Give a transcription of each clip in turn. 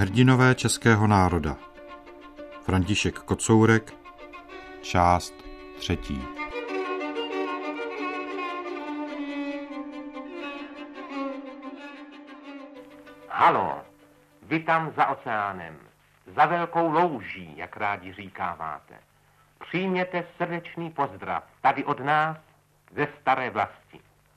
Hrdinové českého národa. František Kocourek, část 3. Halo, vy tam za oceánem, za velkou louží, jak rádi říkáváte. Přijměte srdečný pozdrav tady od nás ze staré vlasti.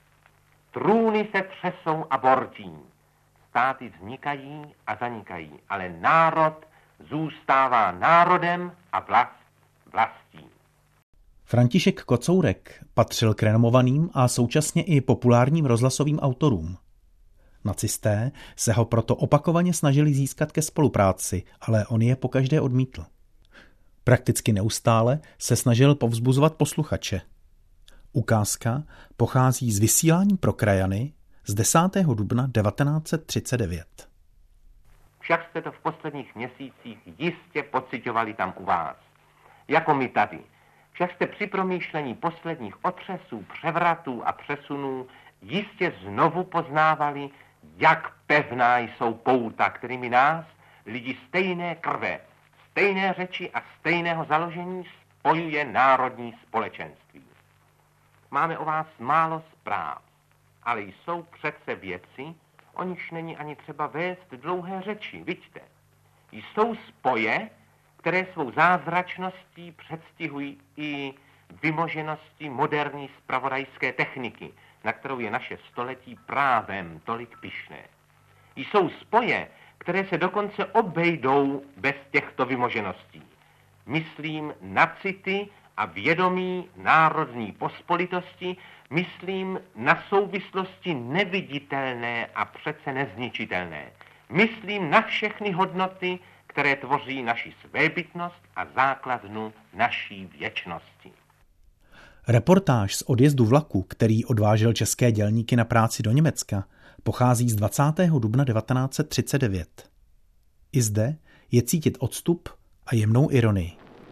Trůny se třesou a bortí, státy vznikají a zanikají, ale národ zůstává národem a vlast vlastí. František Kocourek patřil k renomovaným a současně i populárním rozhlasovým autorům. Nacisté se ho proto opakovaně snažili získat ke spolupráci, ale on je pokaždé odmítl. Prakticky neustále se snažil povzbuzovat posluchače. Ukázka pochází z vysílání pro krajany z 10. dubna 1939. Však jste to v posledních měsících jistě pociťovali tam u vás. Jako my tady. Však jste při promýšlení posledních otřesů, převratů a přesunů jistě znovu poznávali, jak pevná jsou pouta, kterými nás, lidi stejné krve, stejné řeči a stejného založení, spojuje národní společenství. Máme o vás málo zpráv, ale jsou přece věci, o nichž není ani třeba vést dlouhé řeči, viďte. Jsou spoje, které svou zázračností předstihují i vymožeností moderní zpravodajské techniky, na kterou je naše století právem tolik pyšné. Jsou spoje, které se dokonce obejdou bez těchto vymožeností. Myslím na city a vědomí národní pospolitosti, myslím na souvislosti neviditelné a přece nezničitelné. Myslím na všechny hodnoty, které tvoří naši svébytnost a základnu naší věčnosti. Reportáž z odjezdu vlaku, který odvážel české dělníky na práci do Německa, pochází z 20. dubna 1939. I zde je cítit odstup a jemnou ironii.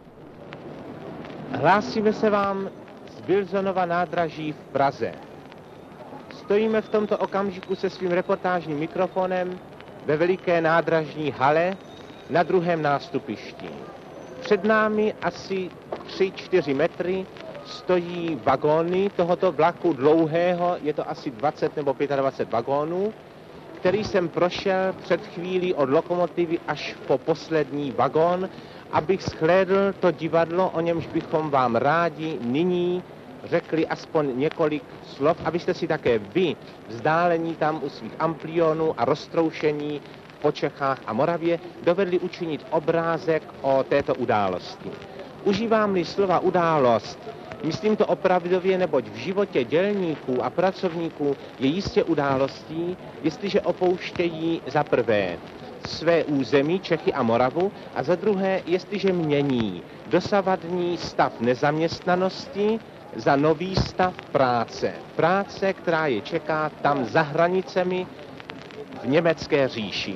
Hlásíme se vám z Wilsonova nádraží v Praze. Stojíme v tomto okamžiku se svým reportážním mikrofonem ve veliké nádražní hale na druhém nástupišti. Před námi asi 3-4 metry stojí vagóny tohoto vlaku dlouhého, je to asi 20 nebo 25 vagónů, který jsem prošel před chvílí od lokomotivy až po poslední vagón, abych shlédl to divadlo, o němž bychom vám rádi nyní řekli aspoň několik slov, abyste si také vy vzdálení tam u svých amplionů a roztroušení po Čechách a Moravě dovedli učinit obrázek o této události. Užívám-li slova událost, myslím to opravdově, neboť v životě dělníků a pracovníků je jistě událostí, jestliže opouštějí za prvé své území Čechy a Moravu a za druhé, jestliže mění dosavadní stav nezaměstnanosti za nový stav práce. Práce, která je čeká tam za hranicemi v německé říši.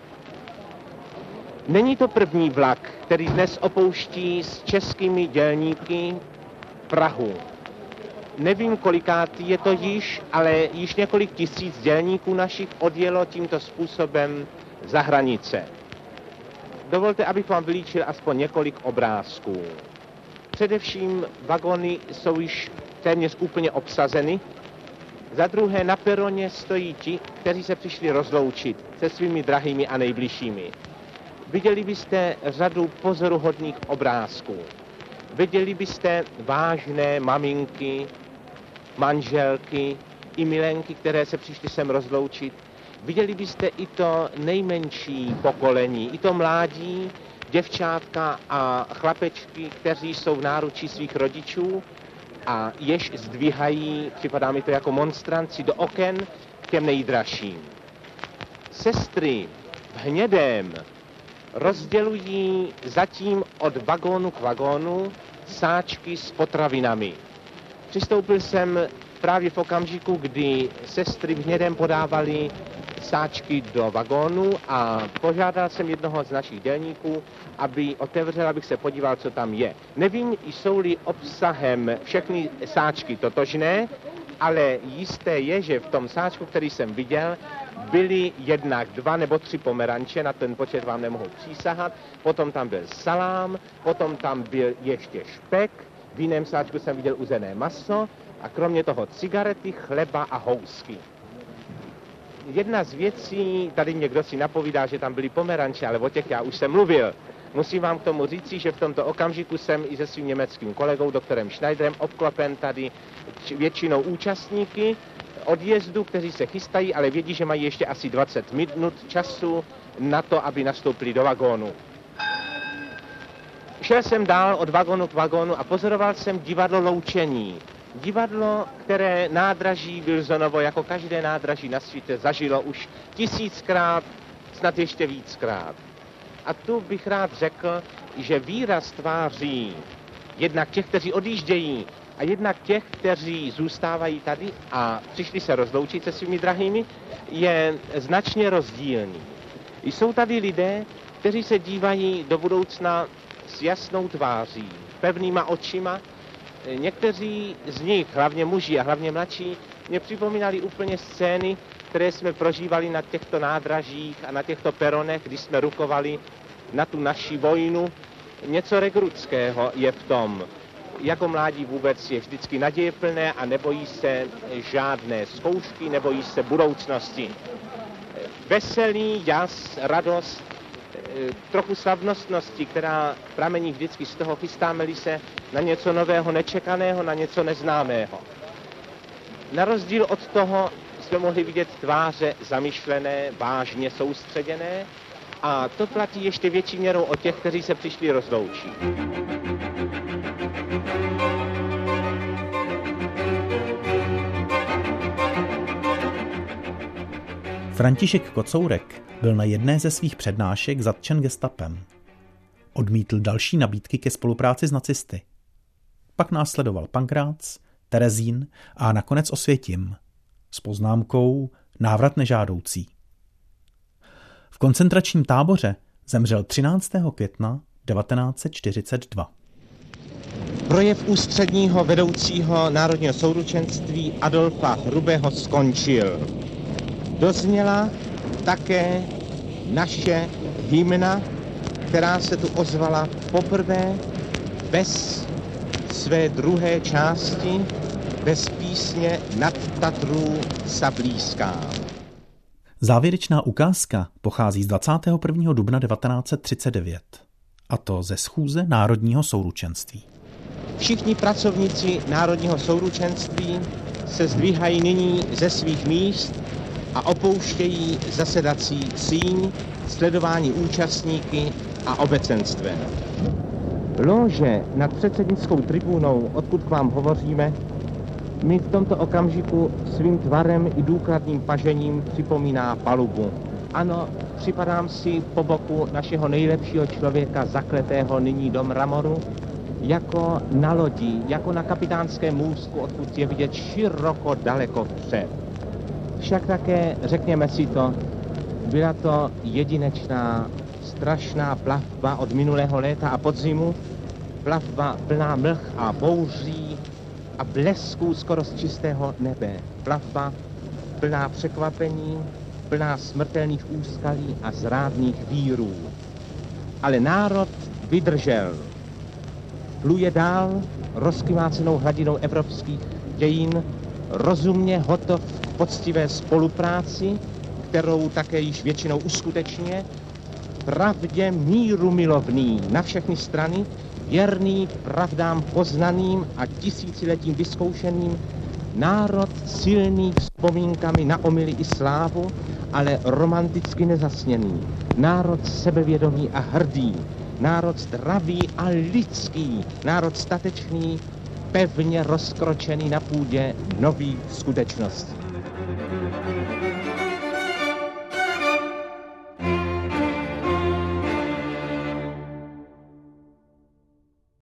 Není to první vlak, který dnes opouští s českými dělníky Prahu. Nevím, kolikátý je to již, ale již několik tisíc dělníků našich odjelo tímto způsobem za hranice. Dovolte, abych vám vylíčil aspoň několik obrázků. Především vagony jsou již téměř úplně obsazeny. Za druhé na peroně stojí ti, kteří se přišli rozloučit se svými drahými a nejbližšími. Viděli byste řadu pozoruhodných obrázků. Viděli byste vážné maminky, manželky i milenky, které se přišly sem rozloučit. Viděli byste i to nejmenší pokolení, i to mládí, děvčátka a chlapečky, kteří jsou v náručí svých rodičů a jež zdvihají, připadá mi to jako monstranci, do oken k těm nejdražším. Sestry v hnědém rozdělují zatím od vagónu k vagónu sáčky s potravinami. Přistoupil jsem právě v okamžiku, kdy sestry v hnědém podávaly sáčky do vagónu a požádal jsem jednoho z našich dělníků, aby otevřel, abych se podíval, co tam je. Nevím, jsou-li obsahem všechny sáčky totožné, ale jisté je, že v tom sáčku, který jsem viděl, byly jednak 2 nebo 3 pomeranče, na ten počet vám nemohu přísahat, potom tam byl salám, potom tam byl ještě špek, v jiném sáčku jsem viděl uzené maso a kromě toho cigarety, chleba a housky. Jedna z věcí, tady někdo si napovídá, že tam byly pomeranče, ale o těch já už jsem mluvil. Musím vám k tomu říci, že v tomto okamžiku jsem i se svým německým kolegou, doktorem Schneiderem, obklopen tady většinou účastníky odjezdu, kteří se chystají, ale vědí, že mají ještě asi 20 minut času na to, aby nastoupili do vagónu. Šel jsem dál od vagónu k vagónu a pozoroval jsem divadlo loučení. Divadlo, které nádraží Wilsonovo, jako každé nádraží na světě, zažilo už 1000krát, snad ještě víckrát. A tu bych rád řekl, že výraz tváří jednak těch, kteří odjíždějí, a jednak těch, kteří zůstávají tady a přišli se rozloučit se svými drahými, je značně rozdílný. Jsou tady lidé, kteří se dívají do budoucna s jasnou tváří, pevnýma očima. Někteří z nich, hlavně muži a hlavně mladší, mě připomínali úplně scény, které jsme prožívali na těchto nádražích a na těchto peronech, když jsme rukovali na tu naši vojnu. Něco rekrutského je v tom. Jako mládí vůbec je vždycky nadějeplné a nebojí se žádné zkoušky, nebojí se budoucnosti. Veselý jas, radost, trochu slavnostnosti, která pramení vždycky z toho, chystáme-li se na něco nového, nečekaného, na něco neznámého. Na rozdíl od toho jsme mohli vidět tváře zamyšlené, vážně soustředěné, a to platí ještě větší měrou o těch, kteří se přišli rozloučit. František Kocourek byl na jedné ze svých přednášek zatčen gestapem. Odmítl další nabídky ke spolupráci s nacisty. Pak následoval Pankrác, Terezín a nakonec Osvětim s poznámkou návrat nežádoucí. V koncentračním táboře zemřel 13. května 1942. Projev ústředního vedoucího Národního souručenství Adolfa Hrubého skončil. Dozněla také naše hymna, která se tu ozvala poprvé bez své druhé části, bez písně Nad Tatrů sa blízká. Závěrečná ukázka pochází z 21. dubna 1939, a to ze schůze Národního souručenství. Všichni pracovníci Národního souručenství se zdvíhají nyní ze svých míst a opouštějí zasedací síň, sledování účastníky a obecenstvem. Lóže nad předsednickou tribunou, odkud k vám hovoříme, mi v tomto okamžiku svým tvarem i důkladným pažením připomíná palubu. Ano, připadám si po boku našeho nejlepšího člověka, zakletého nyní do mramoru, jako na lodi, jako na kapitánském můstku, odkud je vidět široko daleko vpřed. Však také, řekněme si to, byla to jedinečná, strašná plavba od minulého léta a podzimu, plavba plná mlh a bouří a blesků skoro z čistého nebe. Plavba plná překvapení, plná smrtelných úskalí a zrádných vírů. Ale národ vydržel. Pluje dál rozkymácenou hladinou evropských dějin, rozumně hotov k poctivé spolupráci, kterou také již většinou uskutečňuje, pravdě míru milovný na všechny strany, věrný pravdám poznaným a tisíciletím vyzkoušeným, národ silný vzpomínkami na omyly i slávu, ale romanticky nezasněný, národ sebevědomý a hrdý, národ zdravý a lidský, národ statečný, pevně rozkročený na půdě nových skutečností.